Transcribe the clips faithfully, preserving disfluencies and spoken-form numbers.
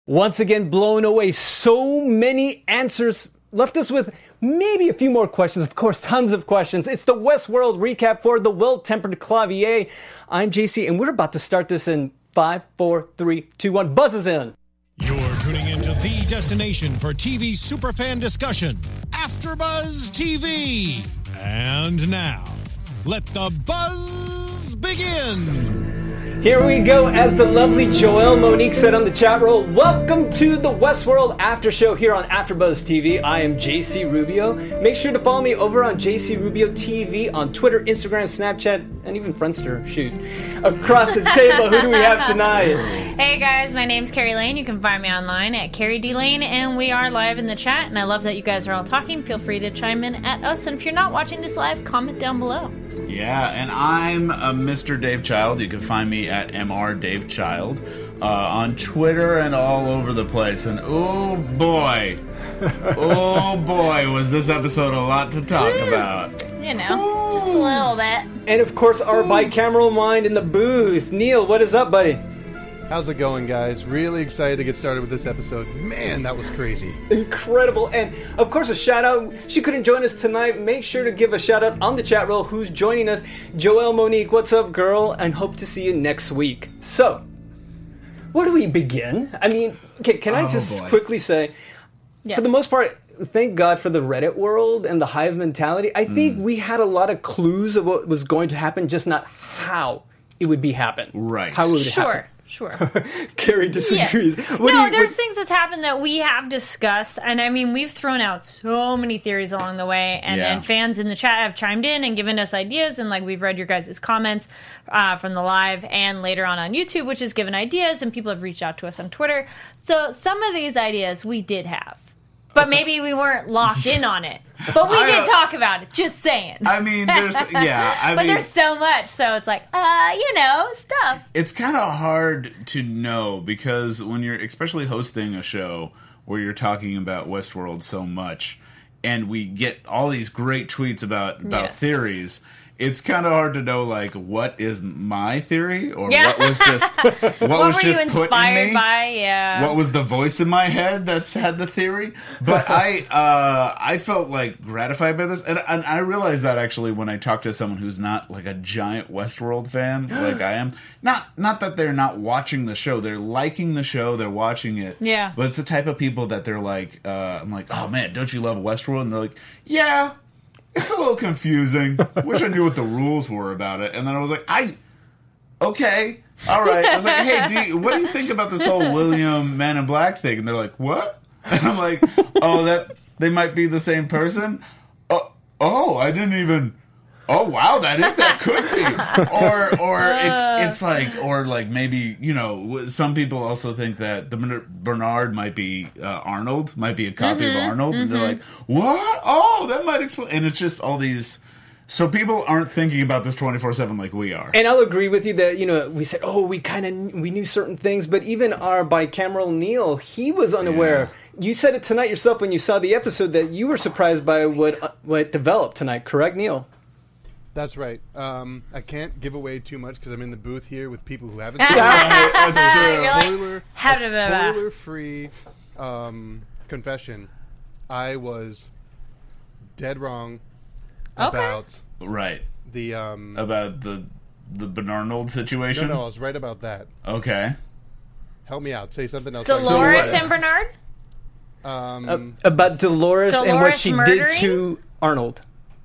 Once again, blown away. So many answers left us with maybe a few more questions. Of course, tons of questions. It's the Westworld recap for the Well-Tempered Clavier. I'm J C, and we're about to start this in five, four, three, two, one. Buzzes in. You're tuning into the destination for T V superfan discussion, AfterBuzz T V. And now, let the buzz begin. Here we go, as the lovely Joelle Monique said on the chat roll. Welcome to the Westworld After Show here on AfterBuzz T V. I am J C Rubio. Make sure to follow me over on J C Rubio T V on Twitter, Instagram, Snapchat, and even Friendster. Shoot. Across the table, who do we have tonight? Hey guys, my name's Carrie Lane. You can find me online at Carrie D Lane, and we are live in the chat. And I love that you guys are all talking. Feel free to chime in at us. And if you're not watching this live, comment down below. Yeah, and I'm uh, Mister Dave Child. You can find me at M R Dave Child uh, on Twitter and all over the place. And oh boy, oh boy, was this episode a lot to talk about. You know, just a little bit. And of course, our bicameral mind in the booth. Neil, what is up, buddy? How's it going, guys? Really excited to get started with this episode. Man, that was crazy. Incredible. And, of course, a shout-out. She couldn't join us tonight. Make sure to give a shout-out on the chat roll who's joining us. Joelle Monique, what's up, girl? And hope to see you next week. So, where do we begin? I mean, okay, can I Oh, just boy. quickly say, Yes. for the most part, thank God for the Reddit world and the hive mentality. I think we had a lot of clues of what was going to happen, just not how it would be happen. Right. How it would Sure, happen. sure. Carrie Yes. disagrees. What do No, you- there's what- things that's happened that we have discussed, and I mean, we've thrown out so many theories along the way, and, Yeah. and fans in the chat have chimed in and given us ideas, and like we've read your guys' comments uh, from the live and later on on YouTube, which has given ideas, and people have reached out to us on Twitter. So some of these ideas we did have, but maybe we weren't locked in on it. But we I, did uh, talk about it, just saying. I mean, there's yeah. I but mean, there's so much, so it's like, uh, you know, stuff. it's kind of hard to know because when you're especially hosting a show where you're talking about Westworld so much and we get all these great tweets about about Yes. theories, it's kind of hard to know like what is my theory or Yeah. what was just what, What was were just you put in inspired me. by? Yeah. What was the voice in my head that's had the theory? But I uh, I felt like gratified by this, and, and I realized that actually when I talked to someone who's not like a giant Westworld fan like I am. Not not that they're not watching the show, they're liking the show, they're watching it. Yeah. But it's the type of people that they're like, uh, I'm like, oh man, don't you love Westworld? And they're like, yeah. It's a little confusing. Wish I knew what the rules were about it. And then I was like, I, okay, all right. I was like, hey, do you, what do you think about this whole William Man in Black thing? And they're like, what? And I'm like, oh, that they might be the same person. Oh, oh, I didn't even. Oh wow, that is, that could be, or or it, it's like, or like maybe you know, some people also think that the Bern- Bernard might be uh, Arnold, might be a copy Mm-hmm, of Arnold, and they're like, what? Oh, that might explain. And it's just all these. So people aren't thinking about this twenty-four seven like we are. And I'll agree with you that, you know, we said, oh, we kind of, we knew certain things, but even our bicameral Neil, he was unaware. You said it tonight yourself when you saw the episode that you were surprised by what uh, what developed tonight, correct, Neil? That's right. Um, I can't give away too much because I'm in the booth here with people who haven't seen it. That's true. You're like, Spoiler, how a did that- spoiler-free um, confession. I was dead wrong Okay. about Right. the. Um, About the the Bernard no, situation. no, I was right about that. Okay. Help me out. Say something else. Dolores So what- and Bernard? Um, Uh, about Dolores, and what Dolores she did murdering? to Arnold.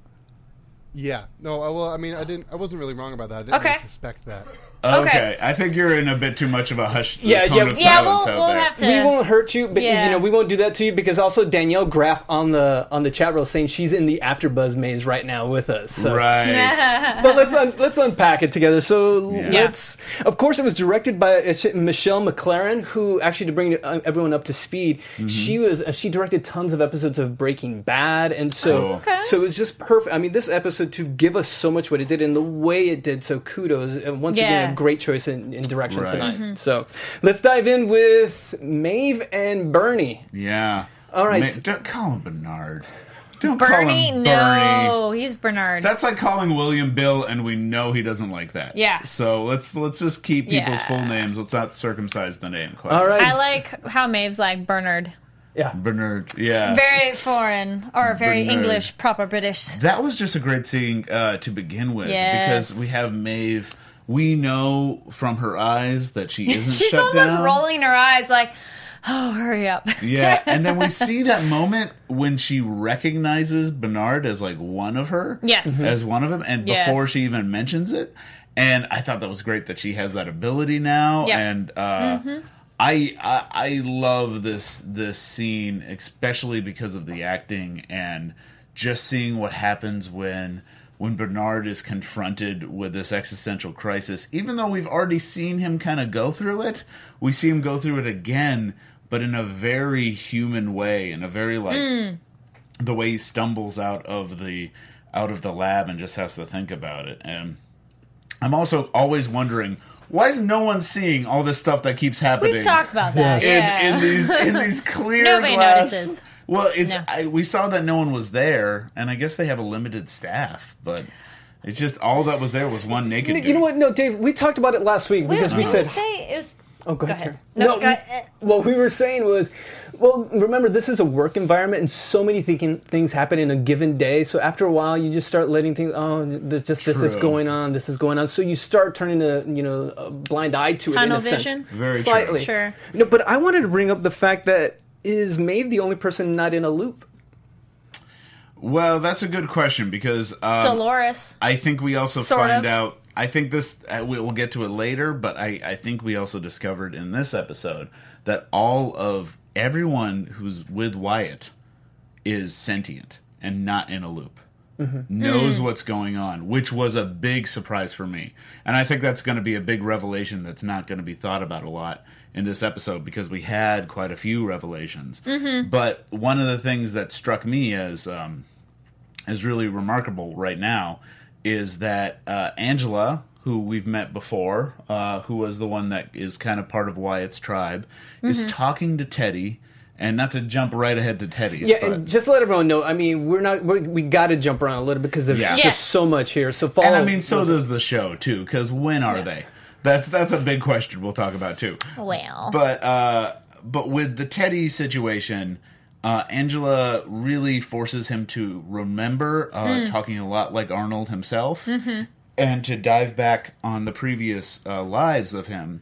yeah. No. I, well, I mean, I didn't. I wasn't really wrong about that. I didn't Okay. really suspect that. Okay. Okay. I think you're in a bit too much of a hush. Yeah, cone yeah. of Yeah, silence we'll, out we'll there. have to. We won't hurt you, but Yeah. you know we won't do that to you because also Danielle Graff on the on the chat roll saying she's in the AfterBuzz maze right now with us. So. Right. But let's un- let's unpack it together. So Yeah. let's. Of course, it was directed by uh, sh- Michelle McLaren, who actually to bring uh, everyone up to speed, Mm-hmm. she was uh, she directed tons of episodes of Breaking Bad, and so Cool. Okay. so it was just perfect. I mean, this episode to give us so much what it did and the way it did. So kudos, and once again, a Yes. great choice in, in direction Right. tonight. Mm-hmm. So let's dive in with Maeve and Bernie. Yeah. All right. Ma- don't call him Bernard. Don't call Bernie? him No, Bernie. he's Bernard. That's like calling William Bill, and we know he doesn't like that. Yeah. So let's let's just keep people's Yeah. full names. Let's not circumcise the name. Quite All right. I like how Maeve's like Bernard. Yeah. Bernard. Yeah. Very foreign, or very Bernard. English, proper British. That was just a great scene uh, to begin with, Yes. because we have Maeve. We know from her eyes that she isn't She's shut almost down. rolling her eyes like, oh, hurry up. Yeah, and then we see that moment when she recognizes Bernard as like one of her. Yes. As one of them, and Yes. before she even mentions it. And I thought that was great that she has that ability now. Yeah. And uh, I, I I love this this scene, especially because of the acting and just seeing what happens when when Bernard is confronted with this existential crisis. Even though we've already seen him kind of go through it, we see him go through it again, but in a very human way, in a very like the way he stumbles out of the out of the lab and just has to think about it. And I'm also always wondering, why is no one seeing all this stuff that keeps happening? We've talked about that. in, Yeah. in these in these clear Nobody glass. notices. Well, it's No. I, we saw that no one was there, and I guess they have a limited staff, but it's just all that was there was one naked. You dude. know what? No, Dave, we talked about it last week We because we didn't said. say it was. Oh, go, Go ahead. ahead. Karen. No, go ahead. What we were saying was, well, remember, this is a work environment, and so many thinking, things happen in a given day. So after a while, you just start letting things, oh, there's just this is True. going on, this is going on. So you start turning a, you know, a blind eye to it in Tunnel a sense. vision? Very true. Slightly. Sure. No, but I wanted to bring up the fact that is Maeve the only person not in a loop? Well, that's a good question because um, Dolores. I think we also Sort find of. out. I think this uh, we- we'll get to it later, but I, I think we also discovered in this episode that all of everyone who's with Wyatt is sentient and not in a loop. Knows what's going on, which was a big surprise for me. And I think that's going to be a big revelation that's not going to be thought about a lot in this episode because we had quite a few revelations. But one of the things that struck me as um, as really remarkable right now is that uh, Angela, who we've met before, uh, who was the one that is kind of part of Wyatt's tribe, is talking to Teddy. And not to jump right ahead to Teddy's. Yeah, but, and just to let everyone know, I mean, we're not, we're, we got to jump around a little bit because there's Yeah. just Yes. so much here. So follow. and I mean, so does the show too. Because when are they? That's that's a big question. We'll talk about too. Well. But uh, but with the Teddy situation, uh, Angela really forces him to remember, uh, talking a lot like Arnold himself, and to dive back on the previous uh, lives of him.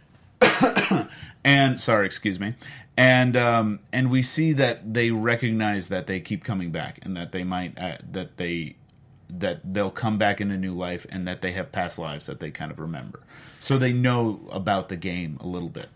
and sorry, excuse me. And um, and we see that they recognize that they keep coming back, and that they might uh, that they that they'll come back in a new life, and that they have past lives that they kind of remember. So they know about the game a little bit.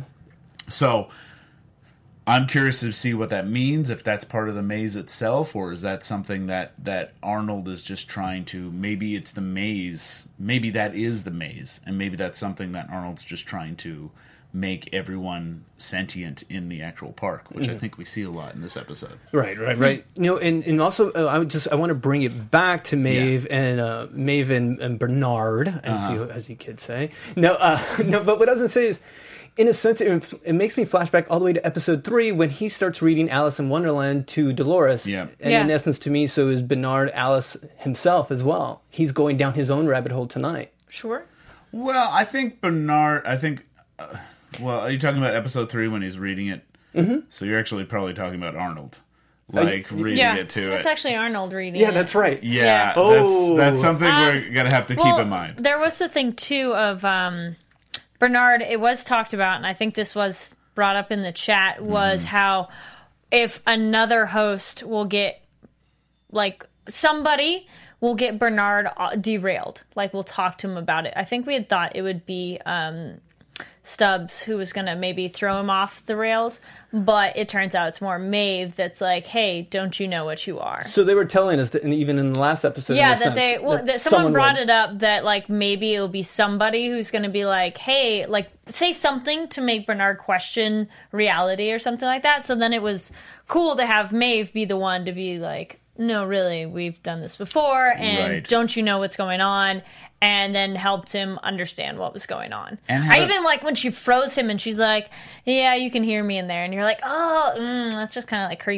So I'm curious to see what that means, if that's part of the maze itself, or is that something that, that Arnold is just trying to, maybe it's the maze, maybe that is the maze, and maybe that's something that Arnold's just trying to make everyone sentient in the actual park, which I think we see a lot in this episode. Right, right, right. You know, and, and also uh, I would just I want to bring it back to Maeve and uh, Maeve and, and Bernard, as you as you kids say. No, uh, no. But what I was gonna say is, in a sense, it, it makes me flashback all the way to episode three when he starts reading Alice in Wonderland to Dolores. Yeah. And Yeah. in essence, to me, so is Bernard Alice himself as well. He's going down his own rabbit hole tonight. Sure. Well, I think Bernard, I think, uh, well, are you talking about episode three when he's reading it? Mm-hmm. So you're actually probably talking about Arnold, like reading Yeah. it to That's it. actually Arnold reading Yeah, it. that's right. Yeah, Yeah. Oh. that's that's something Um, we're gonna have to Well, keep in mind. There was the thing, too, of um, Bernard, it was talked about, and I think this was brought up in the chat, was Mm-hmm. how if another host will get, like, somebody will get Bernard uh, derailed. Like, we'll talk to him about it. I think we had thought it would be um, Stubbs who was going to maybe throw him off the rails, but it turns out it's more Maeve that's like, hey, don't you know what you are? So they were telling us that, and even in the last episode, Yeah, in a that sense, they well, that that someone, brought would. it up that like maybe it'll be somebody who's going to be like, hey, like say something to make Bernard question reality or something like that. So then it was cool to have Maeve be the one to be like, no, really, we've done this before, and Right. don't you know what's going on? And then helped him understand what was going on. And I have- even like when she froze him and she's like, yeah, you can hear me in there. And you're like, oh, mm, that's just kind of like creepy.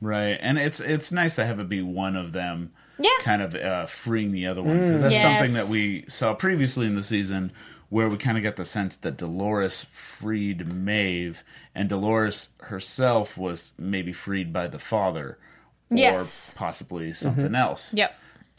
Right, and it's it's nice to have it be one of them, Yeah. kind of uh, freeing the other one, because that's Yes. something that we saw previously in the season, where we kind of get the sense that Dolores freed Maeve, and Dolores herself was maybe freed by the father, or Yes. possibly something else. Yep.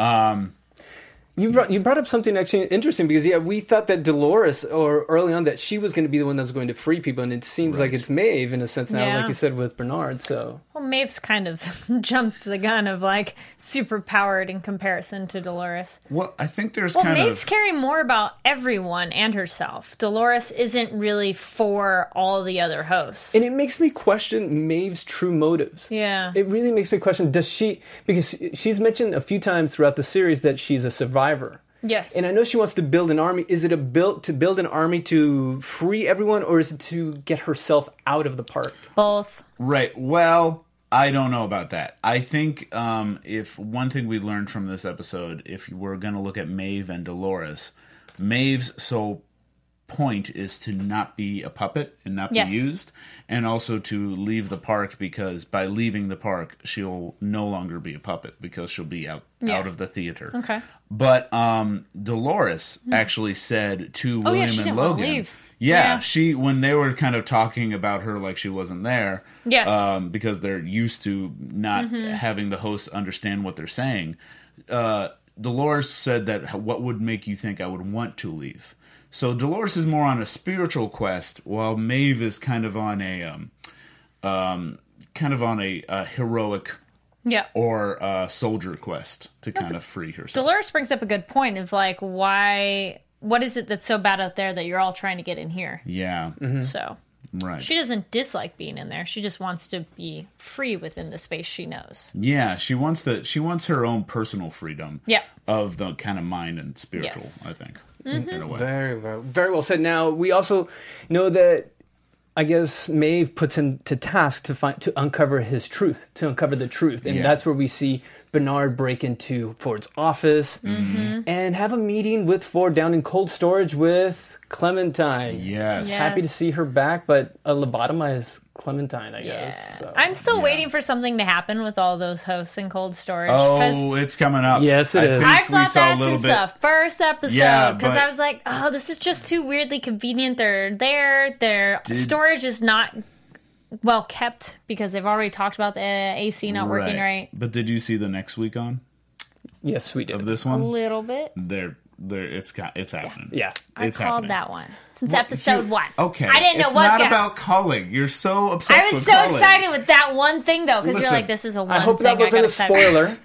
You brought you brought up something actually interesting because yeah, we thought that Dolores, or early on, that she was going to be the one that was going to free people, and it seems like Right. it's Maeve in a sense now, Yeah. like you said with Bernard. So Well, Maeve's kind of jumped the gun of like super powered in comparison to Dolores. Well, I think there's Well, kind Maeve's of caring more about everyone and herself. Dolores isn't really for all the other hosts. and it makes me question Maeve's true motives. Yeah. It really makes me question, does she, because she's mentioned a few times throughout the series that she's a survivor. Yes. And I know she wants to build an army. Is it a build to build an army to free everyone, or is it to get herself out of the park? Both. right. Well, I don't know about that. I think um, if one thing we learned from this episode, if we're going to look at Maeve and Dolores, Maeve's sole point is to not be a puppet and not Yes. be used, and also to leave the park, because by leaving the park, she'll no longer be a puppet because she'll be out Yeah. out of the theater. Okay. But um, Dolores actually said to Oh, yeah, William she and didn't wanna Logan, leave. yeah, Yeah. she when they were kind of talking about her like she wasn't there, Yes. um, because they're used to not having the hosts understand what they're saying. Uh, Dolores said that what would make you think I would want to leave? So Dolores is more on a spiritual quest, while Maeve is kind of on a um, um, kind of on a, a heroic Yeah. or a soldier quest to kind of free herself. Dolores brings up a good point of like, why, what is it that's so bad out there that you're all trying to get in here? Yeah, So right. she doesn't dislike being in there. She just wants to be free within the space she knows. Yeah, she wants the she wants her own personal freedom. Yeah. Of the kind of mind and spiritual, Yes. I think, in a way. Very well, very well said. Now we also know that I guess Maeve puts him to task to find to uncover his truth, to uncover the truth, and Yeah. that's where we see Bernard break into Ford's office and have a meeting with Ford down in cold storage with Clementine. Yes. Yeah. Happy to see her back, but a lobotomized Clementine, I guess. Yeah. So. I'm still Yeah. waiting for something to happen with all those hosts in cold storage. 'cause Oh, it's coming up. Yes, it I is. think I've we thought saw a that little since bit. the first episode Yeah, because but- I was like, oh, this is just too weirdly convenient. They're there. Their storage is not well kept because they've already talked about the A C not working right. But did you see the next week on Yes, we did. of this A one? little bit. There, there. It's got. It's happening. Yeah. I It's called happening. that one since Well, episode you- one. Okay. I didn't know it's what was not gonna about calling. You're so obsessed I was with so calling. excited with that one thing though because you're Listen, like, this is a one. I hope thing that wasn't got a excited. spoiler.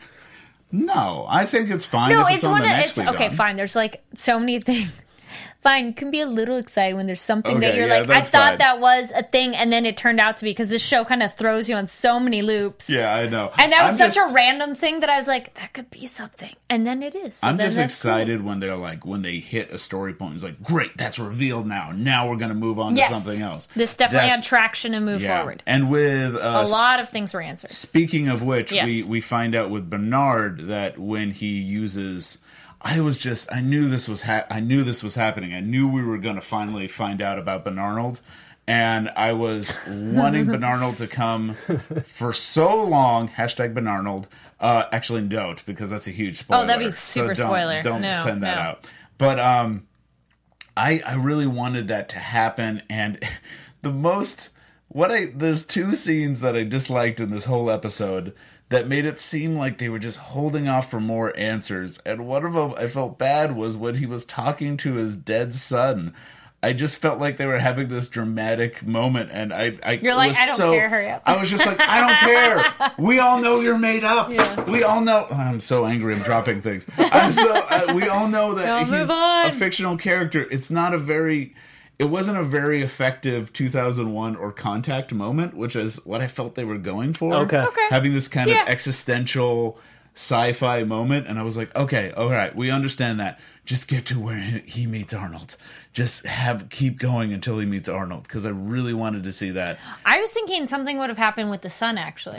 No, I think it's fine. No, if it's, it's, on one the of next it's week okay. on. Fine. There's like so many things. Fine, you can be a little excited when there's something that Okay, you're yeah, like, I that's thought fine. that was a thing, and then it turned out to be because this show kind of throws you on so many loops. Yeah, I know. And that was I'm such just, a random thing that I was like, that could be something, and then it is. So I'm then just that's excited when they're like when they hit a story point. It's like, great, that's revealed now. Now we're gonna move on Cool. Yes, to something else. this definitely That's- had traction and move yeah. forward. And with uh, A lot of things were answered. Speaking of which, Yes. we, we find out with Bernard that when he uses, I was just, I knew this was, ha- I knew this was happening. I knew we were going to finally find out about Bernard, and I was wanting Bernard to come for so long. Hashtag Bernard. Uh, actually, don't, because that's a huge spoiler. Oh, that'd be super so don't, spoiler. Don't No, send that no. out. But um, I I really wanted that to happen, and the most. What I there's two scenes that I disliked in this whole episode that made it seem like they were just holding off for more answers. And one of them I felt bad was when he was talking to his dead son. I just felt like they were having this dramatic moment, and I, I You're like, was I don't so, care, hurry up. I was just like, I don't care. We all know you're made up. Yeah. We all know. I'm so angry. I'm dropping things. I'm so. Uh, we all know that Don't he's move on. a fictional character. It's not a very. It wasn't a very effective two thousand one or Contact moment, which is what I felt they were going for. Okay. Okay. Having this kind Yeah. of existential sci-fi moment, and I was like, okay, all right, we understand that. Just get to where he meets Arnold. Just have keep going until he meets Arnold, because I really wanted to see that. I was thinking something would have happened with the son, actually.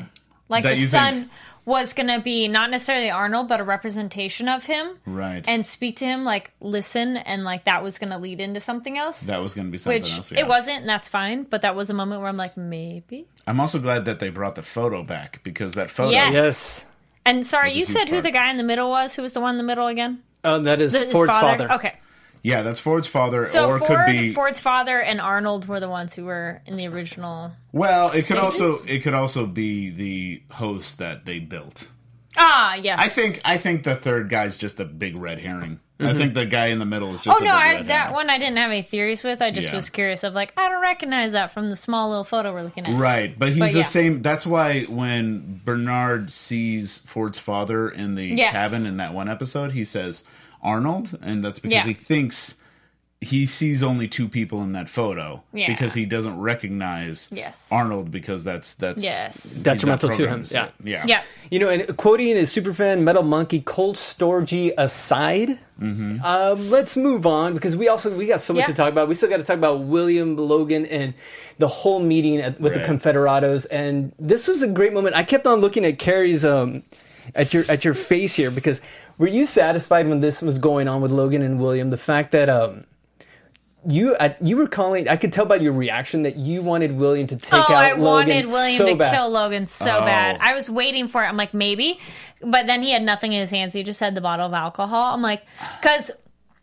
Like That the you son think- was going to be not necessarily Arnold, but a representation of him. Right. And speak to him, like listen, and like that was going to lead into something else. That was going to be something Which else. Yeah. it wasn't, and that's fine. But that was a moment where I'm like, maybe. I'm also glad that they brought the photo back because that photo. Yes. Yes. And sorry, Was a you huge said who part. the guy in the middle was. Who was the one in the middle again? Oh, that is The- his Ford's father. Okay. Yeah, that's Ford's father, So or it Ford, could be. Ford's father and Arnold were the ones who were in the original. Well, it could Stasis? also it could also be the host that they built. Ah, yes. I think I think the third guy's just a big red herring. I think the guy in the middle is just. Oh a no, big I, red that herring. one I didn't have any theories with. I just Yeah. was curious of like I don't recognize that from the small little photo we're looking at. Right, but he's But the yeah. same. That's why when Bernard sees Ford's father in the Yes. cabin in that one episode, he says Arnold, and that's because Yeah. he thinks he sees only two people in that photo Yeah. because he doesn't recognize Yes. Arnold because that's that's Yes. he's not Detrimental to programmed him, see it. yeah, Yeah. You know, and quoting his superfan Metal Monkey Cold Storgy aside, Mm-hmm. uh, let's move on because we also we got so much Yeah. to talk about. We still got to talk about William Logan and the whole meeting at, with Right. the Confederados, and this was a great moment. I kept on looking at Carrie's um, at your at your face here because were you satisfied when this was going on with Logan and William? The fact that um, you I, you were calling, I could tell by your reaction that you wanted William to take Oh, out I Logan wanted William so to bad. kill Logan so Oh. bad. I was waiting for it. I'm like, maybe. But then he had nothing in his hands. He just had the bottle of alcohol. I'm like, because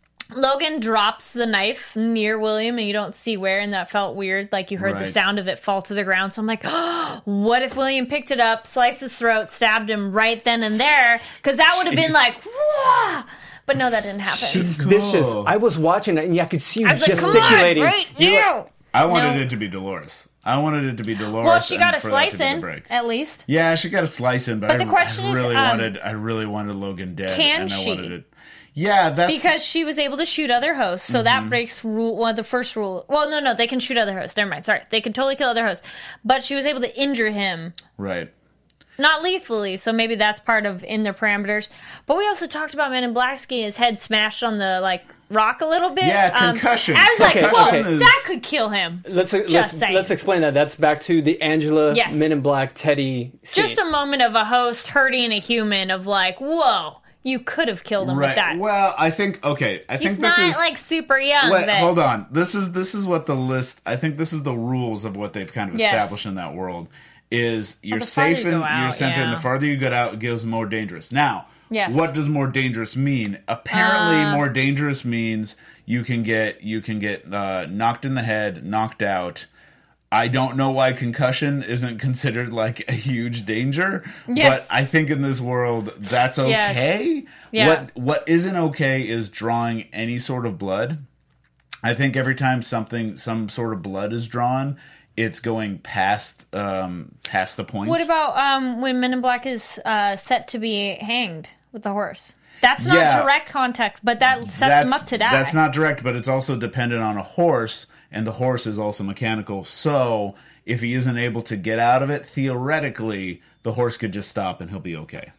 Logan drops the knife near William and you don't see where, and that felt weird. Like you heard the Right. sound of it fall to the ground. So I'm like, oh, what if William picked it up, sliced his throat, stabbed him right then and there? Because that would have been Jeez. like, whoa. But no, that didn't happen. She's Cool. vicious. I was watching it, and yeah, I could see you I was like, come on, gesticulating. right You were- now. I wanted No. it to be Dolores. I wanted it to be Dolores. Well, she and got a for that to slice be the in, break. at least. Yeah, she got a slice in, but, But I, the question I is, really um, wanted. I really wanted Logan dead. Can and I she? wanted it. Yeah, that's Because she was able to shoot other hosts, so Mm-hmm. that breaks rule one of the first rule. Well, no, no, they can shoot other hosts. Never mind. Sorry, they can totally kill other hosts, but she was able to injure him, right. not lethally. So maybe that's part of in their parameters. But we also talked about Men in Black getting his head smashed on the like rock a little bit. Yeah, Um, concussion. I was like, Okay, well, okay. that could kill him. Let's let's, Just saying. let's explain that. That's back to the Angela Yes. Men in Black Teddy scene. Just a moment of a host hurting a human. Of like, whoa, you could have killed him Right. with that. Well, I think okay. I He's think this not is like super young. Wait, but hold on. This is this is what the list. I think this is the rules of what they've kind of Yes. established in that world. Is you're the farther safe you in go out, your center, and yeah. the farther you get out, it goes more dangerous. Now, Yes. what does more dangerous mean? Apparently, Uh, more dangerous means you can get you can get uh, knocked in the head, knocked out. I don't know why concussion isn't considered like a huge danger, Yes. but I think in this world that's Yes. okay. Yeah. What what isn't okay is drawing any sort of blood. I think every time something some sort of blood is drawn, it's going past um past the point. What about um, when Men in Black is uh, set to be hanged with the horse? That's not Yeah. direct contact, but that sets him up to die. That's not direct, but it's also dependent on a horse, and the horse is also mechanical. So if he isn't able to get out of it, theoretically, the horse could just stop and he'll be okay.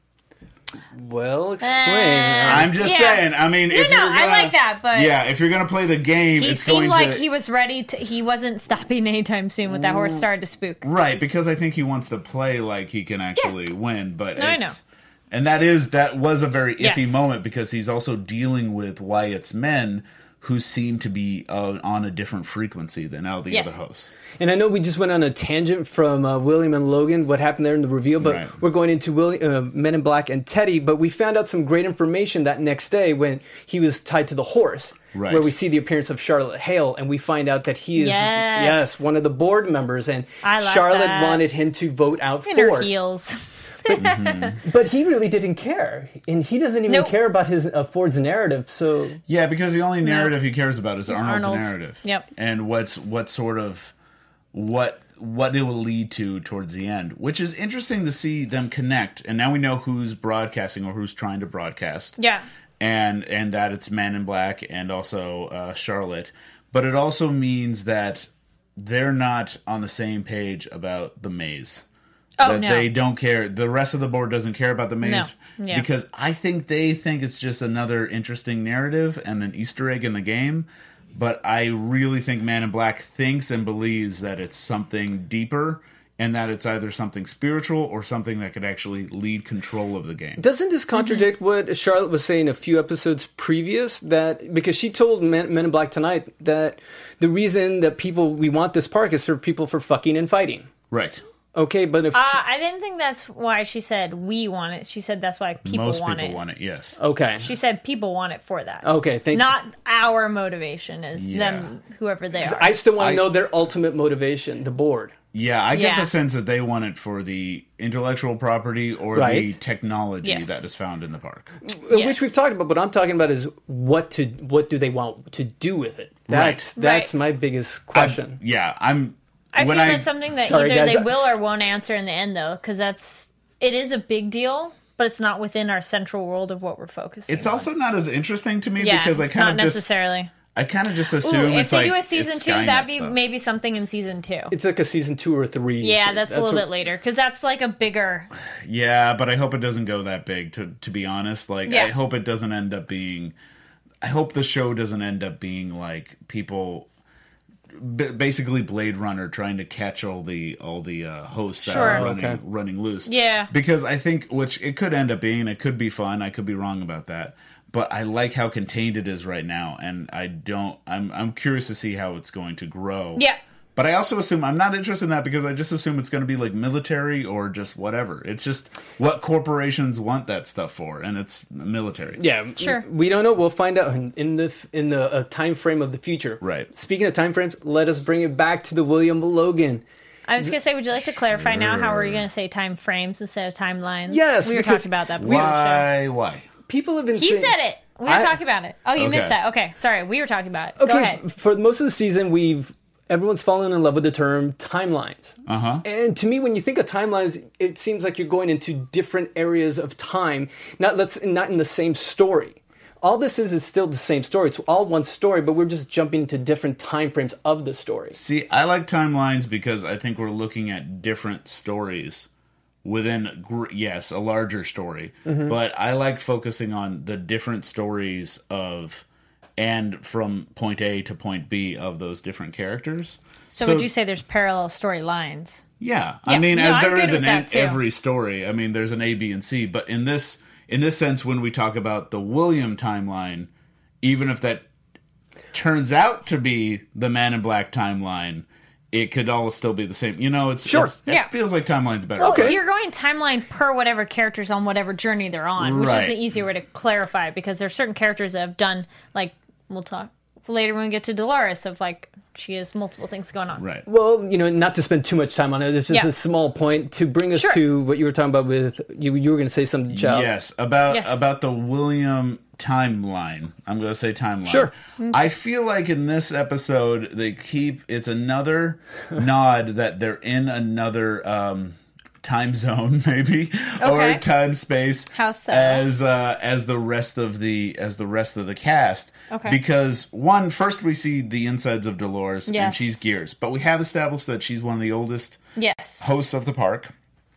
well, explain. Uh, I'm just Yeah. saying. I mean, No, if no, you're I gonna, like that, but yeah, if you're gonna play the game, he it's seemed going like to he was ready to. He wasn't stopping anytime soon with that horse started to spook. right because I think he wants to play like he can actually win. But No, I it's, know. and that is that was a very iffy Yes. moment because he's also dealing with Wyatt's men who seem to be uh, on a different frequency than all the Yes. other hosts. And I know we just went on a tangent from uh, William and Logan, what happened there in the reveal, but Right. we're going into William, uh, Men in Black and Teddy. But we found out some great information that next day when he was tied to the horse, Right. where we see the appearance of Charlotte Hale, and we find out that he is Yes. yes one of the board members, and I like Charlotte that. wanted him to vote out In her Ford. heels. But he really didn't care, and he doesn't even Nope. care about his uh, Ford's narrative. So Yeah, because the only narrative he cares about is Arnold's, Arnold's. narrative. Yep. And what's what sort of what what it will lead to towards the end, which is interesting to see them connect. And now we know who's broadcasting or who's trying to broadcast. Yeah. And and that it's Man in Black and also uh, Charlotte. But it also means that they're not on the same page about the maze. Oh that no. they don't care. The rest of the board doesn't care about the maze No. Yeah. because I think they think it's just another interesting narrative and an Easter egg in the game. But I really think Man in Black thinks and believes that it's something deeper and that it's either something spiritual or something that could actually lead control of the game. Doesn't this contradict what Charlotte was saying a few episodes previous? That because she told Men, Men in Black tonight that the reason that people we want this park is for people for fucking and fighting. Right. Okay, but if Uh, I didn't think that's why she said we want it. She said that's why people Most want people it. want it, yes. okay, She said people want it for that. okay, thank Not our motivation is Yeah. them, whoever they are. I still want I- to know their ultimate motivation, the board. Yeah, I get Yeah. the sense that they want it for the intellectual property or the Right. technology Yes. that is found in the park. Uh, Yes. Which we've talked about, but I'm talking about is what to what do they want to do with it? That's Right. that's Right. my biggest question. Yeah, I'm. I when feel I, that's something that Sorry, either guys. they will or won't answer in the end, though, because that's it is a big deal, but it's not within our central world of what we're focusing. It's on. also not as interesting to me yeah, because I it's kind not of just necessarily. I kind of just Ooh, assume if it's they like do a season it's two, Skynet that'd be stuff. maybe something in season two. It's like a season two or three. Yeah, that's, a little what- bit later because that's like a bigger. Yeah, but I hope it doesn't go that big. To to be honest, like Yeah. I hope it doesn't end up being. I hope the show doesn't end up being like people. B- basically, Blade Runner trying to catch all the all the uh, hosts that Sure. are running Okay. running loose. Yeah. because I think which it could end up being. It could be fun. I could be wrong about that, but I like how contained it is right now, and I don't. I'm I'm curious to see how it's going to grow. Yeah. But I also assume I'm not interested in that because I just assume it's going to be like military or just whatever. It's just what corporations want that stuff for, and it's military. Yeah, Sure. We don't know. We'll find out in, in the in the uh, time frame of the future. Right. Speaking of time frames, let us bring it back to the William Logan. I was gonna say, would you like to clarify now? How are you Sure. gonna say time frames instead of timelines? Yes, we were because talking about that before the show. Why? Why? People have been. He saying, said it. We were I- talking about it. Oh, you Okay. missed that. Okay, sorry. We were talking about it. Okay, Go ahead. f- for most of the season, we've everyone's fallen in love with the term timelines. Uh huh. And to me, when you think of timelines, it seems like you're going into different areas of time, not let's not in the same story. All this is is still the same story. It's all one story, but we're just jumping into different time frames of the story. See, I like timelines because I think we're looking at different stories within, gr- yes, a larger story. Mm-hmm. But I like focusing on the different stories of, and from point A to point B of those different characters. So, would you say there's parallel storylines? Yeah, I Yeah. mean, No, as I'm there good is with in that, too. every story. I mean, there's an A, B, and C. But in this, in this sense, when we talk about the William timeline, even if that turns out to be the Man in Black timeline, it could all still be the same. You know, it's Sure. it's- Yeah. It feels like timeline's better. Well, Okay. you're going timeline per whatever characters on whatever journey they're on, which is Right. the easier way to clarify because there's certain characters that have done, like, we'll talk later when we get to Dolores, of like, she has multiple things going on. Right. Well, you know, not to spend too much time on it. It's just Yeah. a small point to bring us Sure. to what you were talking about with you. You were going to say something, Chow. Yes, about Yes. about the William timeline. I'm going to say timeline. Sure. I feel like in this episode they keep it's another nod that they're in another um, time zone, maybe, or Okay. time space, How so? as uh, as the rest of the as the rest of the cast. Okay. Because one, first we see the insides of Dolores, and Yes. she's Gears, but we have established that she's one of the oldest Yes. hosts of the park.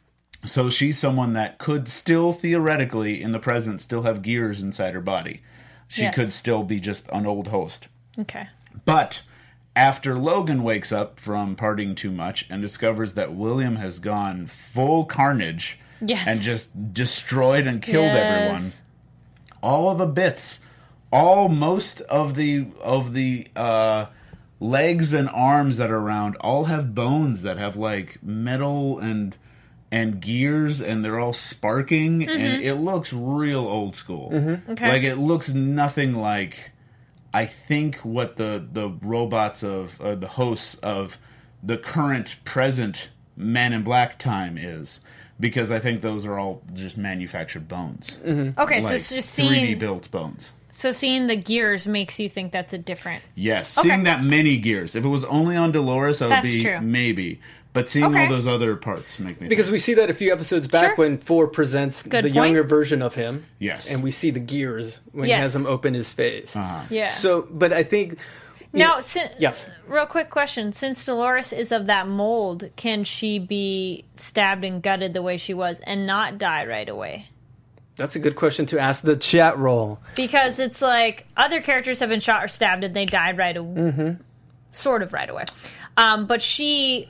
So she's someone that could still theoretically in the present still have gears inside her body. She Yes. could still be just an old host. Okay. But after Logan wakes up from partying too much and discovers that William has gone full carnage Yes. and just destroyed and killed Yes. everyone, all of the bits, all most of the of the uh legs and arms that are around all have bones that have like metal and and gears, and they're all sparking, and it looks real old school. Okay. Like it looks nothing like I think what the the robots of uh, the hosts of the current present Man in Black time is, because I think those are all just manufactured bones, Okay, so like it's just three D seeing built bones. so seeing the gears makes you think that's a different. Yes, Okay. seeing that many gears. If it was only on Dolores, I would That's be true. maybe. But seeing Okay. all those other parts make me Because think. we see that a few episodes back Sure. when Four presents Good the point. younger version of him. Yes. And we see the gears when Yes. he has him open his face. Uh-huh. Yeah. So, but I think. you Now, know- sin- yes. real quick question: since Dolores is of that mold, can she be stabbed and gutted the way she was and not die right away? That's a good question to ask the chat roll. Because it's like other characters have been shot or stabbed and they died right away, sort of right away. Um, but she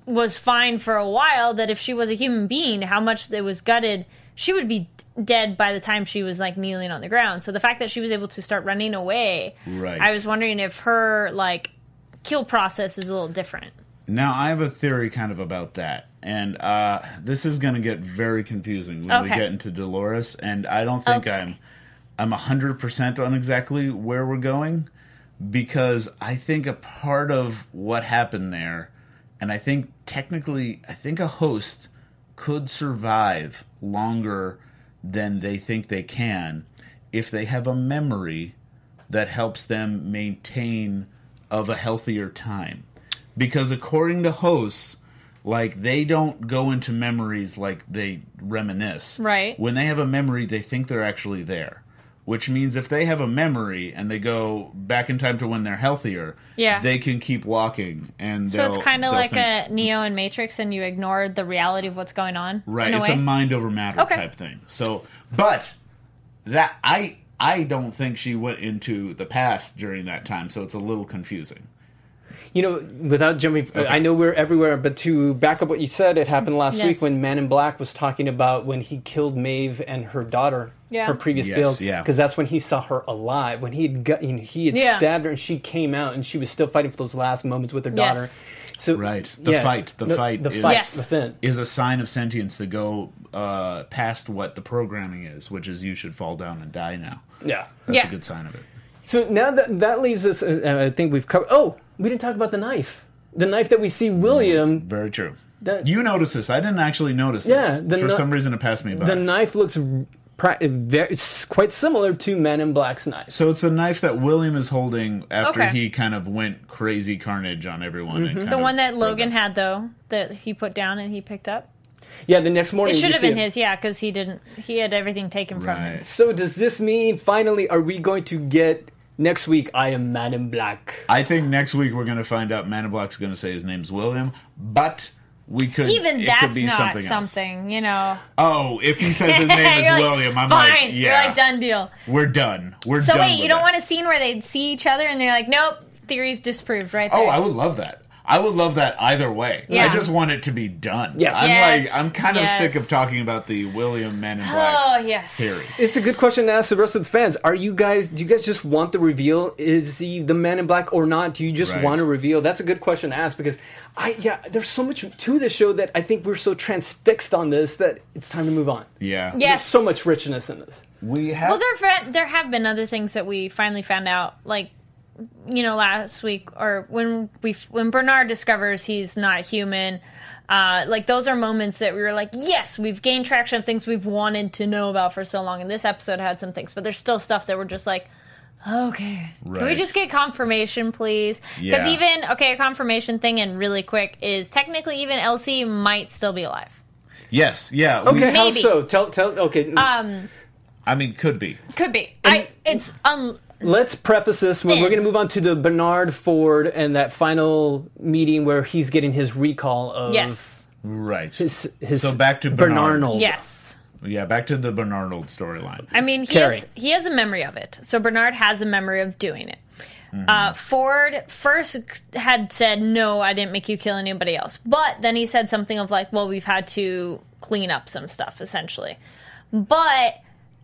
was fine for a while, that if she was a human being, how much it was gutted, she would be dead by the time she was like kneeling on the ground. So the fact that she was able to start running away, Right. I was wondering if her like kill process is a little different. Now, I have a theory kind of about that. And uh, this is going to get very confusing when we Okay. get into Dolores. And I don't think Okay. I'm I'm one hundred percent on exactly where we're going. Because I think a part of what happened there, and I think technically, I think a host could survive longer than they think they can if they have a memory that helps them maintain of a healthier time. Because according to hosts, like, they don't go into memories like they reminisce. Right. When they have a memory, they think they're actually there. Which means if they have a memory and they go back in time to when they're healthier, Yeah. they can keep walking. And So it's they'll- kind of they'll like think- a Neo and Matrix, and you ignore the reality of what's going on. Right, in a it's way. a mind over matter Okay. type thing. So, but that I I don't think she went into the past during that time, so it's a little confusing. You know, without jumping, I know we're everywhere, but to back up what you said, it happened last Yes. week when Man in Black was talking about when he killed Maeve and her daughter, Yeah. her previous Yes, build, yeah. because that's when he saw her alive. When he had got, you know, he had Yeah. stabbed her and she came out and she was still fighting for those last moments with her daughter. Yes. So Right, the yeah, fight, the, fight, the is, fight Yes. within. is a sign of sentience to go uh, past what the programming is, which is you should fall down and die now. Yeah. That's Yeah. a good sign of it. So now that that leaves us, uh, I think we've covered. Oh, we didn't talk about the knife. The knife that we see William. Very true. That- You noticed this. I didn't actually notice Yeah, this. the For kni- some reason, it passed me by. The knife looks pra- very, it's quite similar to Man in Black's knife. So it's the knife that William is holding after Okay. he kind of went crazy carnage on everyone. and kind The of one that broke Logan up. had, though, that he put down and he picked up. Yeah, the next morning It should you have see been it. his, yeah, because he didn't. He had everything taken from him. Right. So does this mean finally are we going to get next week? I am Man in Black. I think next week we're going to find out Man in Black's going to say his name's William, but we could Even it that's could be not something, something, else. you know. Oh, if he says his name is You're like, William, I'm fine. like, You're yeah, like, done deal. we're done. We're So done. wait, with you don't that. want a scene where they see each other and they're like, nope, theory's disproved right there. Oh, I would love that. I would love that either way. Yeah. I just want it to be done. Yes. I'm Yes. like, I'm kind of Yes. sick of talking about the William Man in Black Oh, yes. theory. It's a good question to ask the rest of the fans. Are you guys? Do you guys just want the reveal? Is he the Man in Black or not? Do you just Right. want to reveal? That's a good question to ask because I yeah, there's so much to this show that I think we're so transfixed on this that it's time to move on. Yeah. Yes. There's so much richness in this. We have. Well, there there have been other things that we finally found out, like, you know, last week or when we when Bernard discovers he's not human. Uh, like those are moments that we were like, yes, we've gained traction of things we've wanted to know about for so long. And this episode had some things, but there's still stuff that we're just like, okay, can we Right. just get confirmation, please? Because Yeah. even okay, a confirmation thing and really quick is technically even Elsie might still be alive. yes. Yeah. Okay, We, how Maybe. so? Tell tell. Okay, Um, I mean, could be. could be. I it's un. let's preface this. When we're Thin. going to move on to the Bernard Ford and that final meeting where he's getting his recall of Yes. Right. his his So back to Bernard. Bernarnold. Yes. Yeah, back to the Bernardold storyline. I mean, he Carrie. has, he has a memory of it. So Bernard has a memory of doing it. Mm-hmm. Uh, Ford first had said, no, I didn't make you kill anybody else. But then he said something of like, well, we've had to clean up some stuff, essentially. But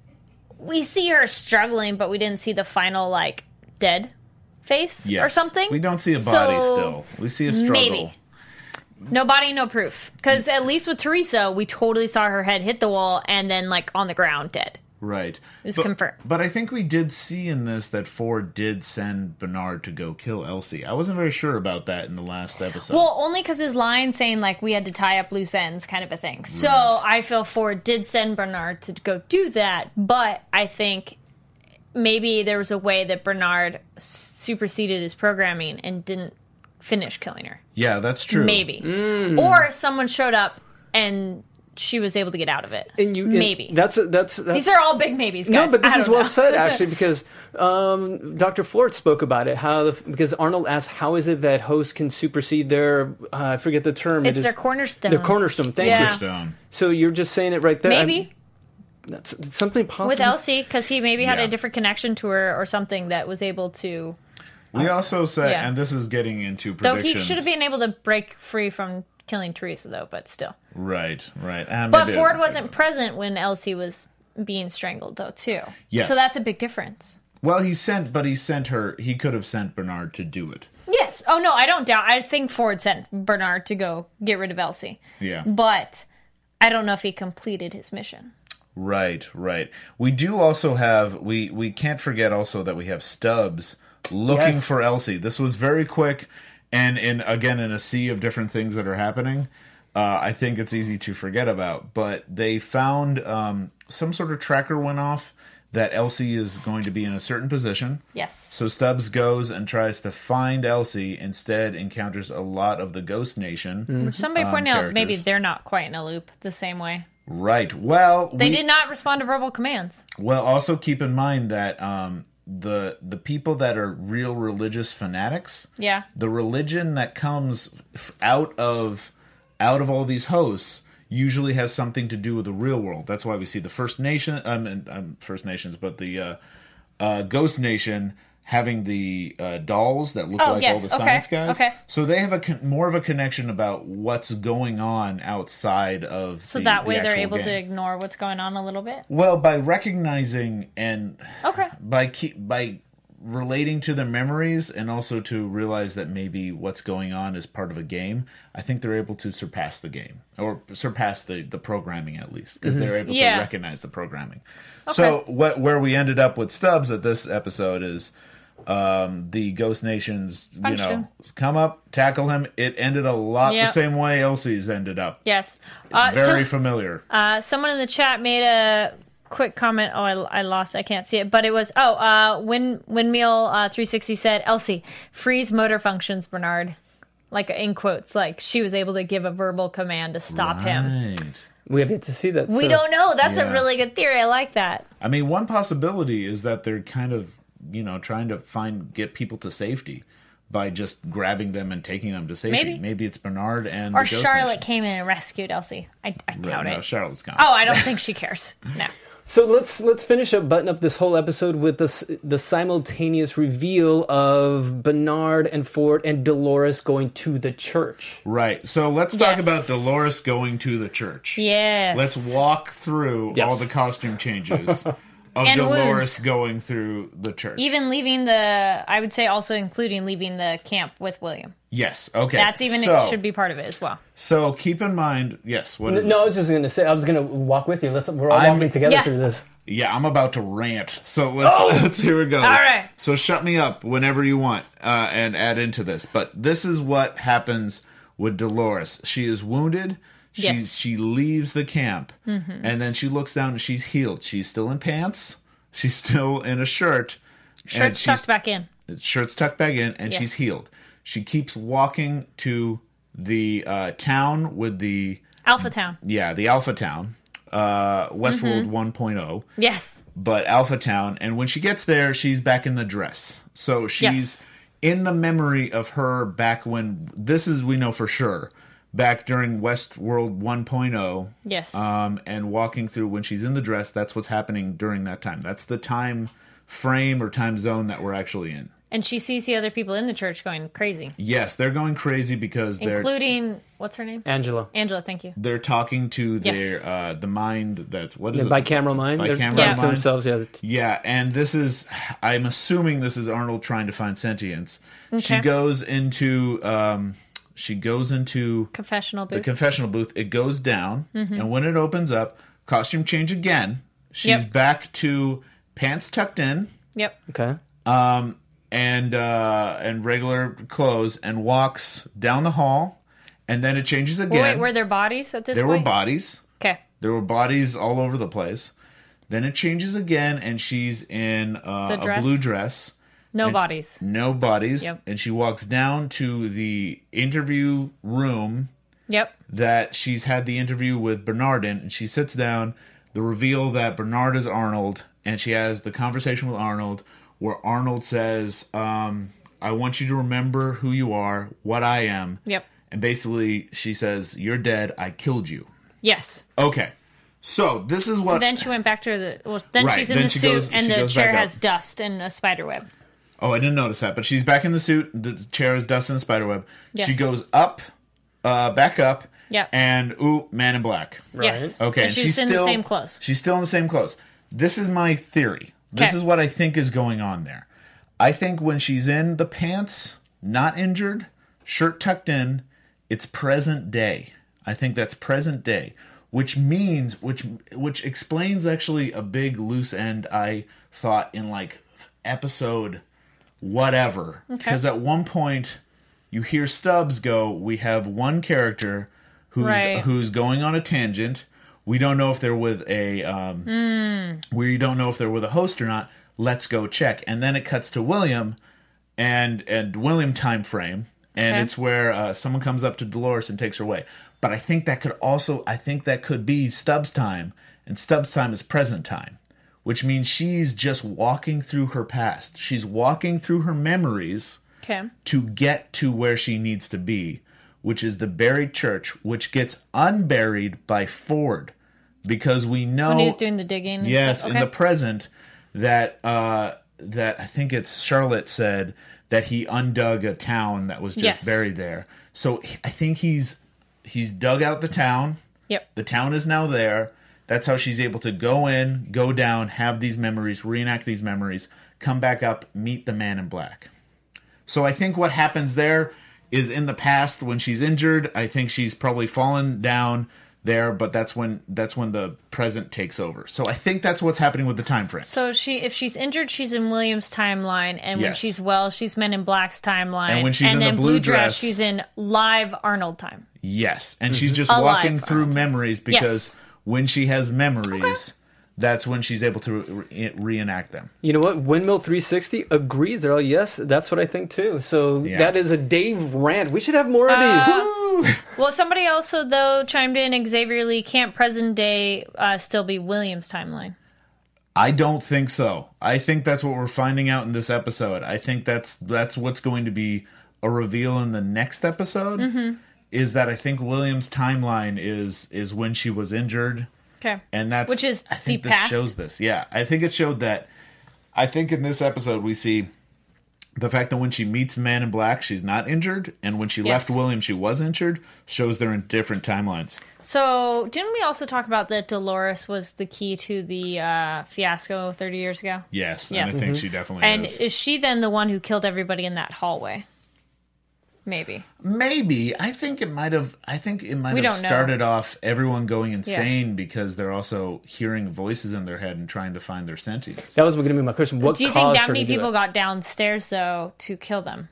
we see her struggling, but we didn't see the final, like, dead face Yes. or something. We don't see a body So, still. We see a struggle. Maybe. No body, no proof. Because at least with Teresa, we totally saw her head hit the wall and then, like, on the ground, dead. Right. It was but, confirmed. But I think we did see in this that Ford did send Bernard to go kill Elsie. I wasn't very sure about that in the last episode. Well, only because his line saying, like, we had to tie up loose ends kind of a thing. So I feel Ford did send Bernard to go do that, but I think maybe there was a way that Bernard superseded his programming and didn't finish killing her. yeah, that's true. Maybe. Or someone showed up and she was able to get out of it. And you, and maybe. that's that's, that's These are all big maybes, guys. No, but this I is don't well know. said actually because um, Doctor Ford spoke about it. How the, because Arnold asked, "How is it that hosts can supersede their? Uh, I forget the term. It It's is- their cornerstone. Their cornerstone. Thank Yeah. you. Stone. So you're just saying it right there. Maybe. I'm- that's, that's something possible. With Elsie, because he maybe had Yeah. a different connection to her or something that was able to... We also said, Yeah. and this is getting into Though predictions. he should have been able to break free from killing Teresa, though, but still. Right, right. Uh, But maybe- Ford wasn't present when Elsie was being strangled, though, too. Yes. So that's a big difference. Well, he sent, but he sent her. He could have sent Bernard to do it. Yes. Oh, no, I don't doubt. I think Ford sent Bernard to go get rid of Elsie. Yeah. But I don't know if he completed his mission. Right, right. We do also have. We we can't forget also that we have Stubbs looking Yes. for Elsie. This was very quick, and in again in a sea of different things that are happening. Uh, I think it's easy to forget about, but they found um, some sort of tracker went off that Elsie is going to be in a certain position. Yes. So Stubbs goes and tries to find Elsie. Instead, encounters a lot of the Ghost Nation. Which somebody um, pointed out maybe characters. they're not quite in a loop the same way. Right. Well, They we, did not respond to verbal commands. Well, also keep in mind that um, the the people that are real religious fanatics, Yeah. the religion that comes f- out of out of all these hosts usually has something to do with the real world. That's why we see the First Nation, um, um First Nations, but the uh, uh, Ghost Nation having the uh, dolls that look Oh, like yes. all the Okay. science guys. Okay. So they have a con- more of a connection about what's going on outside of. So the, that the way they're actual able to game. ignore what's going on a little bit. Well, by recognizing and Okay. by keep by relating to their memories and also to realize that maybe what's going on is part of a game, I think they're able to surpass the game or surpass the, the programming at least because they're able Yeah. to recognize the programming. So what where we ended up with Stubbs at this episode is um, the Ghost Nations, you Punched know, him. come up, tackle him. It ended a lot Yep. the same way Elsie's ended up. Yes. Uh, Very so, familiar. uh, someone in the chat made a quick comment. Oh, I, I lost. I can't see it. But it was, oh, uh, Wind, Windmill uh, three sixty said, Elsie, freeze motor functions, Bernard. Like, in quotes, like she was able to give a verbal command to stop him. Right. We have yet to see that. We so- don't know. That's Yeah. a really good theory. I like that. I mean, one possibility is that they're kind of, you know, trying to find get people to safety by just grabbing them and taking them to safety. Maybe. it's Bernard and Or the Ghost Charlotte Nation. came in and rescued Elsie. I, I Right, doubt no, it. Charlotte's gone. Oh, I don't think she cares. No. So let's let's finish up, button up this whole episode with the s- the simultaneous reveal of Bernard and Ford and Dolores going to the church. Right. So let's talk Yes. about Dolores going to the church. Yes. Let's walk through Yes. all the costume changes of And Dolores wounds. going through the church. Even leaving the, I would say also including leaving the camp with William. yes. Okay. That's even, so, it should be part of it as well. So keep in mind. Yes. What is it? No, I was just going to say I was going to walk with you. Let's we're all I'm- walking together Yes. through this. Yeah, I'm about to rant. So let's let's here it goes. All right. So shut me up whenever you want uh, and add into this. But this is what happens with Dolores. She is wounded. She Yes. she leaves the camp, and then she looks down and she's healed. She's still in pants. She's still in a shirt. and Shirt's she's- tucked back in. Shirt's tucked back in, and Yes. she's healed. She keeps walking to the uh, town with the Alpha Town. yeah the Alpha Town, uh, Westworld Mm-hmm. one point oh. Yes. But Alpha Town, and when she gets there, she's back in the dress. So she's Yes. in the memory of her back when this is we know for sure back during Westworld one point oh. Yes. Um, and walking through when she's in the dress, that's what's happening during that time. That's the time frame or time zone that we're actually in. And she sees the other people in the church going crazy, Yes, they're going crazy because they're including, what's her name? Angela. Angela, thank you. they're talking to their Yes. uh, the mind that's what is Yeah, it? bicameral mind. They're Bicameral talking to mind. themselves. Yeah. Yeah, and this is, I'm assuming this is Arnold trying to find sentience. She Okay. goes into, um, she goes into Confessional the booth. confessional booth. It goes down, and when it opens up, costume change again. She's Yep. back to pants tucked in, Yep. Okay. um, and uh, and regular clothes, and walks down the hall, and then it changes again. Wait, were there bodies at this there were point? bodies. Okay. There were bodies all over the place. Then it changes again, and she's in uh, The a dress? blue dress. No And- bodies. No bodies. Yep. And she walks down to the interview room Yep. that she's had the interview with Bernard in, and she sits down. The reveal that Bernard is Arnold, and she has the conversation with Arnold, where Arnold says, um, I want you to remember who you are, what I am. Yep. And basically, she says, you're dead, I killed you. Yes. Okay. So, this is what... Then she went back to the. Well, then Right, she's in then the she suit, goes- and she the goes chair back up. has dust and a spider web. Oh, I didn't notice that, but she's back in the suit. The chair is dust and spiderweb. Yes. She goes up uh, back up. Yep. And ooh, Man in Black. Yes. Okay. And she's, in still, the same clothes. She's still in the same clothes. This is my theory. This Okay. is what I think is going on there. I think when she's in the pants, not injured, shirt tucked in, it's present day. I think that's present day, which means, which which explains actually a big loose end I thought in like episode whatever. Because Okay. at one point you hear Stubbs go, we have one character who's Right. who's going on a tangent. We don't know if they're with a um, Mm. we don't know if they're with a host or not. Let's go check. And then it cuts to William and and William time frame, and Okay. it's where uh, someone comes up to Dolores and takes her away. But I think that could also I think that could be Stubbs time, and Stubbs time is present time, which means she's just walking through her past. She's walking through her memories Okay. to get to where she needs to be, which is the buried church, which gets unburied by Ford, because we know When he was doing the digging. and yes, stuff. in Okay. the present that uh, that I think it's Charlotte said that he undug a town that was just Yes. buried there. So I think he's he's dug out the town. Yep. The town is now there. That's how she's able to go in, go down, have these memories, reenact these memories, come back up, meet the Man in Black. So I think what happens there is in the past when she's injured, I think she's probably fallen down there, but that's when that's when the present takes over. So I think that's what's happening with the time frame. So she, if she's injured, she's in Williams' timeline, and when Yes. she's well, she's Men in Black's timeline. And when she's in the then blue dress- she's in live Arnold time. Yes, and she's just Alive walking for through us. memories because Yes. when she has memories, that's when she's able to re- reenact them. You know what? Windmill three sixty agrees. They're all, yes, that's what I think too. So Yeah. that is a Dave rant. We should have more of these. Well, somebody also though chimed in. Xavier Lee, can't present day uh, still be Williams' timeline? I don't think so. I think that's what we're finding out in this episode. I think that's that's what's going to be a reveal in the next episode. Mm-hmm. Is that I think William's timeline is is when she was injured, Okay, and that's which is I think the this past. shows this. Yeah, I think it showed that. I think in this episode we see the fact that when she meets Man in Black, she's not injured, and when she Yes. left William, she was injured. Shows they're in different timelines. So didn't we also talk about that Dolores was the key to the uh, fiasco thirty years ago? Yes, Yes. and I think she definitely And is. is she then the one who killed everybody in that hallway? Maybe. Maybe. I think it might have I think it might We have don't know. started off everyone going insane because they're also hearing voices in their head and trying to find their sentience. That was going to be my question. What Do you caused think that her many to do people it? got downstairs though to kill them?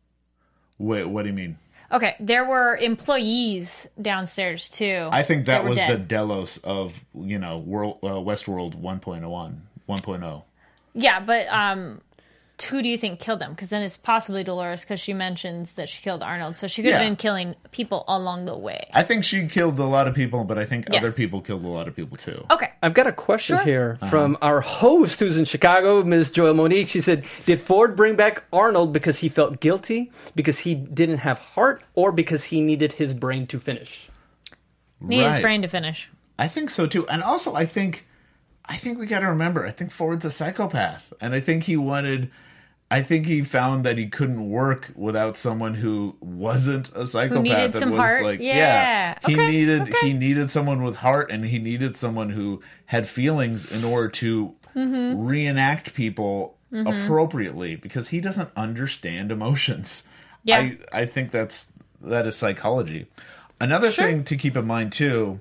Wait, what do you mean? Okay, there were employees downstairs too. I think that were was the dead. Delos of, you know, World uh, Westworld one point oh. one point oh. Yeah, but um, who do you think killed them? Because then it's possibly Dolores, because she mentions that she killed Arnold, so she could have Yeah. been killing people along the way. I think she killed a lot of people, but I think Yes. other people killed a lot of people too. Okay, I've got a question Sure. here Uh-huh. from our host who's in Chicago, Miz Joelle Monique. She said, did Ford bring back Arnold because he felt guilty, because he didn't have heart, or because he needed his brain to finish? need his Right. brain to finish. I think so too. And also I think I think we got to remember, I think Ford's a psychopath, and I think he wanted I think he found that he couldn't work without someone who wasn't a psychopath. needed and some was heart? like, Yeah. He Okay, needed okay. he needed someone with heart, and he needed someone who had feelings in order to Mm-hmm. reenact people appropriately, because he doesn't understand emotions. Yeah. I I think that's that is psychology. Another Sure. thing to keep in mind too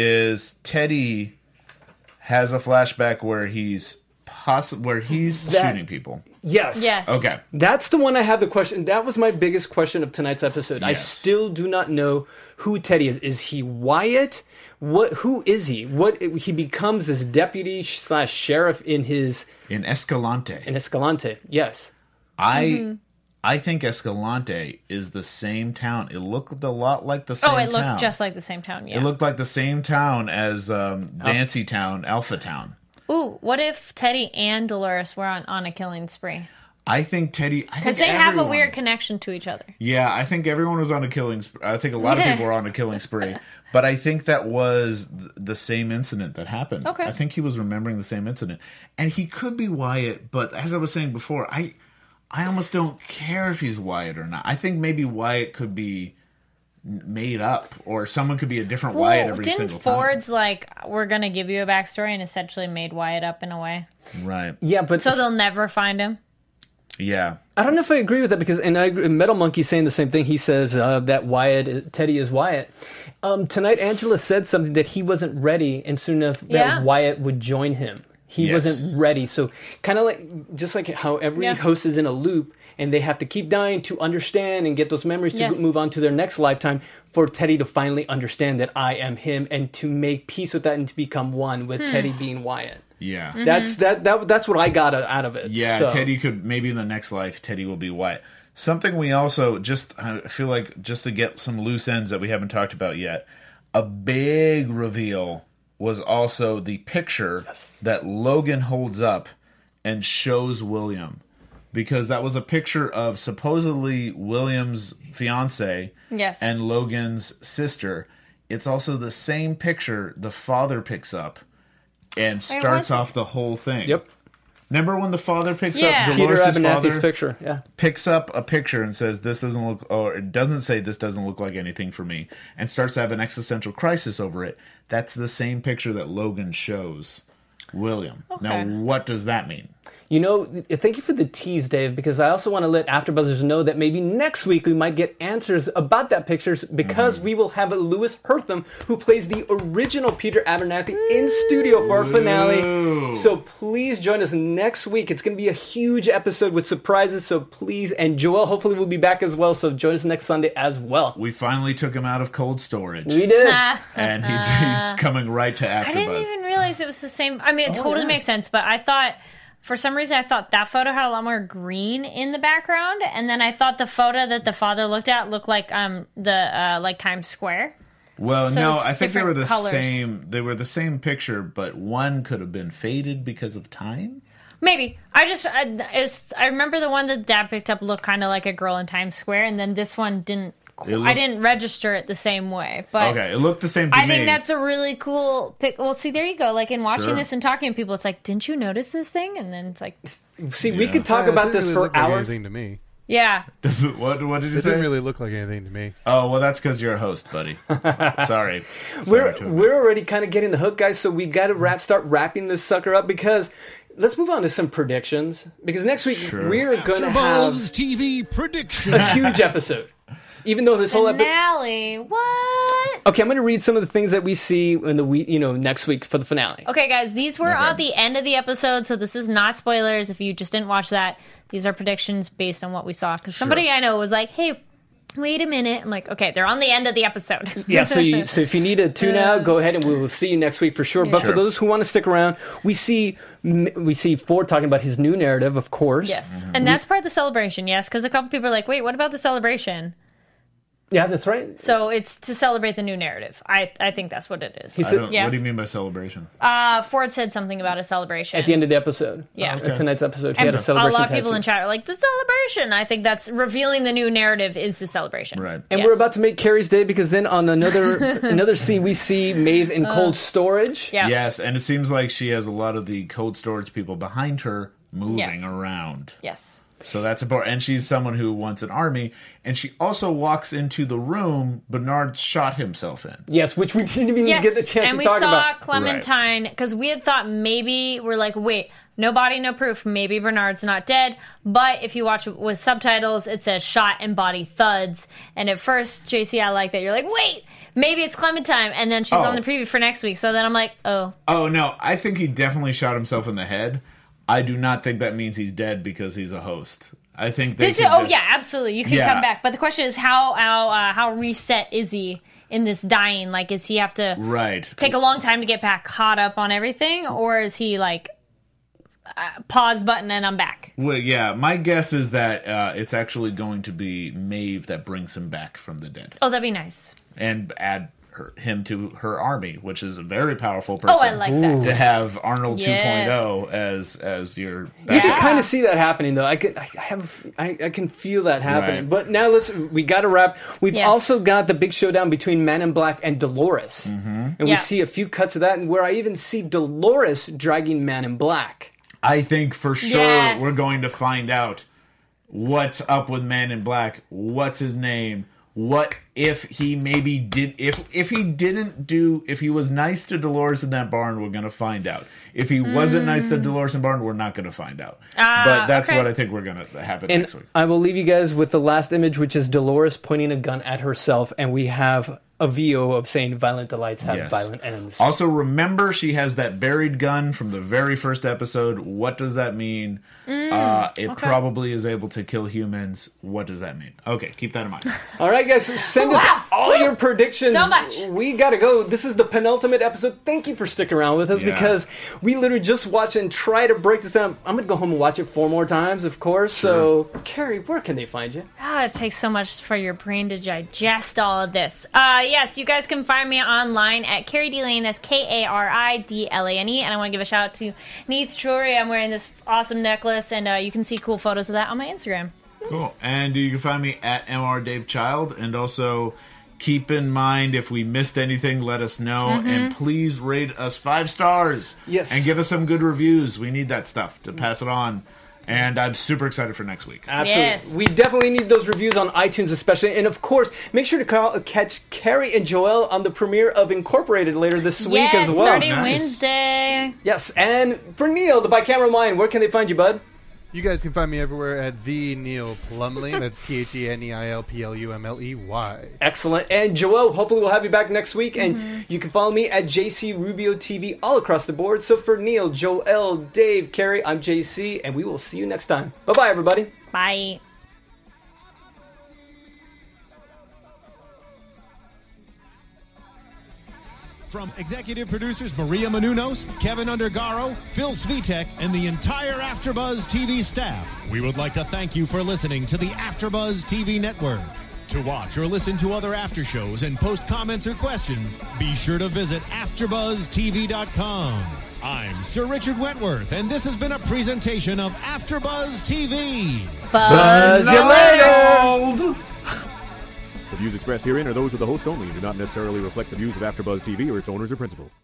is Teddy has a flashback where he's possi- where he's That- shooting people. Yes. Yes. Okay. That's the one I have the question. That was my biggest question of tonight's episode. I Yes. still do not know who Teddy is. Is he Wyatt? What? Who is he? What? He becomes this deputy slash sheriff in his In Escalante. in Escalante. Yes. I Mm-hmm. I think Escalante is the same town. It looked a lot like the same Oh, town. it looked just like the same town. Yeah. It looked like the same town as um, Nancy Town, Alpha Town. Ooh, what if Teddy and Dolores were on, on a killing spree? I think Teddy. Because they have a weird connection to each other. Yeah, I think everyone was on a killing spree. I think a lot of people were on a killing spree. But I think that was th- the same incident that happened. Okay. I think he was remembering the same incident. And he could be Wyatt, but as I was saying before, I I almost don't care if he's Wyatt or not. I think maybe Wyatt could be made up, or someone could be a different Wyatt every didn't single Ford's like, we're gonna give you a backstory, and essentially made Wyatt up in a way, time. Right. Yeah, but so they'll never find him. Yeah. I don't know if I agree with that because, and I agree, Metal Monkey's saying the same thing. He says uh, that Wyatt, Teddy is Wyatt. Um, tonight, Angela said something that he wasn't ready, and soon enough that Yeah. Wyatt would join him. He Yes. wasn't ready. So kind of like, just like how every Yeah. host is in a loop, and they have to keep dying to understand and get those memories to Yes. move on to their next lifetime, for Teddy to finally understand that I am him and to make peace with that and to become one with Hmm. Teddy being Wyatt. Yeah. Mm-hmm. That's that, that that's what I got out of it. Yeah, So- Teddy could, maybe in the next life, Teddy will be Wyatt. Something we also, just, I feel like, just to get some loose ends that we haven't talked about yet, a big reveal was also the picture Yes. that Logan holds up and shows William. Because that was a picture of supposedly William's fiance Yes. and Logan's sister. It's also the same picture the father picks up and starts was it? off the whole thing. Yep. Remember when the father picks Yeah. up Peter Dolores' Abernathy's father picture. Yeah. picks up a picture and says, "This doesn't look," or it doesn't say, "This doesn't look like anything for me," and starts to have an existential crisis over it. That's the same picture that Logan shows William. Now, Okay. what does that mean? You know, thank you for the tease, Dave, because I also want to let AfterBuzzers know that maybe next week we might get answers about that pictures because we will have Lewis Hertham, who plays the original Peter Abernathy, in studio for our finale. Ooh. So please join us next week. It's going to be a huge episode with surprises, so please. And Joel hopefully will be back as well, so join us next Sunday as well. We finally took him out of cold storage, We did. and he's, he's coming right to AfterBuzz. I didn't even realize it was the same. I mean, it totally yeah. makes sense, but I thought, for some reason, I thought that photo had a lot more green in the background, and then I thought the photo that the father looked at looked like um the uh, like Times Square. Well, So no, it's I think they were different the colors. same. They were the same picture, but one could have been faded because of time. Maybe I just I, it's, I remember the one that Dad picked up looked kind of like a girl in Times Square, and then this one didn't. It I looked- didn't register it the same way, but Okay, it looked the same to I me. think that's a really cool pic. Well, see, there you go. Like in watching Sure. this and talking to people, it's like, didn't you notice this thing? And then it's like, See, we Yeah. could talk Uh, it about didn't this really for look like hours. anything to me. yeah. Does it- what, what did you It say? didn't really look like anything to me. Oh, well, that's because you're a host, buddy. Sorry. We're Sorry to admit. we're already kind of getting the hook, guys. So we got to wrap, start wrapping this sucker up because let's move on to some predictions. Because next week Sure. we're going to AfterBuzz have T V prediction. a huge episode. Even though this whole episode. Finale. What? Okay, I'm going to read some of the things that we see in the week, you know, next week for the finale. Okay, guys, these were Okay. at the end of the episode, so this is not spoilers. If you just didn't watch that, these are predictions based on what we saw. Because somebody I know was like, "Hey, wait a minute." I'm like, "Okay, they're on the end of the episode." Yeah, so you, so if you need to tune out, go ahead and we will see you next week for sure. But Sure. for those who want to stick around, we see we see Ford talking about his new narrative, of course. Yes, and that's part of the celebration. Yes, because a couple people are like, "Wait, what about the celebration?" Yeah, that's right. So it's to celebrate the new narrative. I I think that's what it is. He I said- don't- Yes. What do you mean by celebration? Uh, Ford said something about a celebration At the end of the episode. Yeah. At tonight's episode, he And had a celebration a lot of tattoo. people in chat are like, the celebration. I think that's revealing the new narrative is the celebration. Right. And Yes. we're about to make Carrie's day because then on another another scene we see Maeve in cold storage. Yeah. Yes, and it seems like she has a lot of the cold storage people behind her moving Yeah. around. Yes. So that's important. And she's someone who wants an army. And she also walks into the room Bernard shot himself in. Yes, which we didn't even Yes. get the chance and to we talk saw about. Clementine because we had thought maybe we're like, wait, no body, no proof. Maybe Bernard's not dead. But if you watch it with subtitles, it says shot and body thuds. And at first, J C, I like that. You're like, wait, maybe it's Clementine. And then she's Oh. on the preview for next week. So then I'm like, oh. Oh, no. I think he definitely shot himself in the head. I do not think that means he's dead because he's a host. I think they This is, could oh, just- yeah, absolutely. You can Yeah. come back. But the question is, how how, uh, how reset is he in this dying? Like, is he have to Right. take a long time to get back caught up on everything? Or is he like, uh, pause button and I'm back? Well, yeah, my guess is that uh, it's actually going to be Maeve that brings him back from the dead Oh, that'd be nice. and add her, him to her army, which is a very powerful person. Oh, I like that. to have Arnold Yes. 2.0 as as your. You can Yeah. kind of see that happening, though. I could, I have, I, I can feel that happening. Right. But now let's, we got to wrap. We've Yes. also got the big showdown between Man in Black and Dolores, Mm-hmm. and we Yeah. see a few cuts of that, and where I even see Dolores dragging Man in Black. I think for sure Yes. we're going to find out what's up with Man in Black. What's his name? what if he maybe did if if he didn't do if he was nice to Dolores in that barn, we're gonna find out. If he wasn't mm. nice to Dolores in the barn, we're not gonna find out. Uh, but that's okay. what I think we're gonna happen and next week. I will leave you guys with the last image, which is Dolores pointing a gun at herself, and we have a V O of saying violent delights have Yes. violent ends. Also, remember she has that buried gun from the very first episode. What does that mean? Mm, uh, it okay. probably is able to kill humans. What does that mean? Okay, keep that in mind. All right, guys, send us Wow. all Woo. your predictions. So much. We gotta go. This is the penultimate episode. Thank you for sticking around with us Yeah. because we literally just watched and try to break this down. I'm gonna go home and watch it four more times, of course. So, Carrie, where can they find you? Ah, it takes so much for your brain to digest all of this. Uh, yes, you guys can find me online at Carrie D Lane. That's K A R I D L A N E. And I want to give a shout out to Neith Jewelry. I'm wearing this awesome necklace, and uh, you can see cool photos of that on my Instagram. Cool. And you can find me at M R Dave Child. And also keep in mind, if we missed anything, let us know. Mm-hmm. And please rate us five stars. Yes. And give us some good reviews. We need that stuff to pass it on. And I'm super excited for next week. Absolutely. Yes. We definitely need those reviews on iTunes especially. And of course, make sure to call, catch Carrie and Joelle on the premiere of Incorporated later this week Yes, as well. starting Nice. Wednesday. Yes, and for Neil, the Bicamera Mind, where can they find you, bud? You guys can find me everywhere at the Neil Plumley. That's T H E N E I L P L U M L E Y. Excellent. And Joelle, hopefully we'll have you back next week. And Mm-hmm. you can follow me at J C Rubio T V all across the board. So for Neil, Joelle, Dave, Carrie, I'm J C, and we will see you next time. Bye-bye, everybody. Bye. From executive producers Maria Menounos, Kevin Undergaro, Phil Svitek, and the entire AfterBuzz T V staff, we would like to thank you for listening to the AfterBuzz T V network. To watch or listen to other after shows and post comments or questions, be sure to visit after buzz T V dot com. I'm Sir Richard Wentworth, and this has been a presentation of AfterBuzz T V. Buzz. Buzz you later. The views expressed herein are those of the hosts only and do not necessarily reflect the views of AfterBuzz T V or its owners or principals.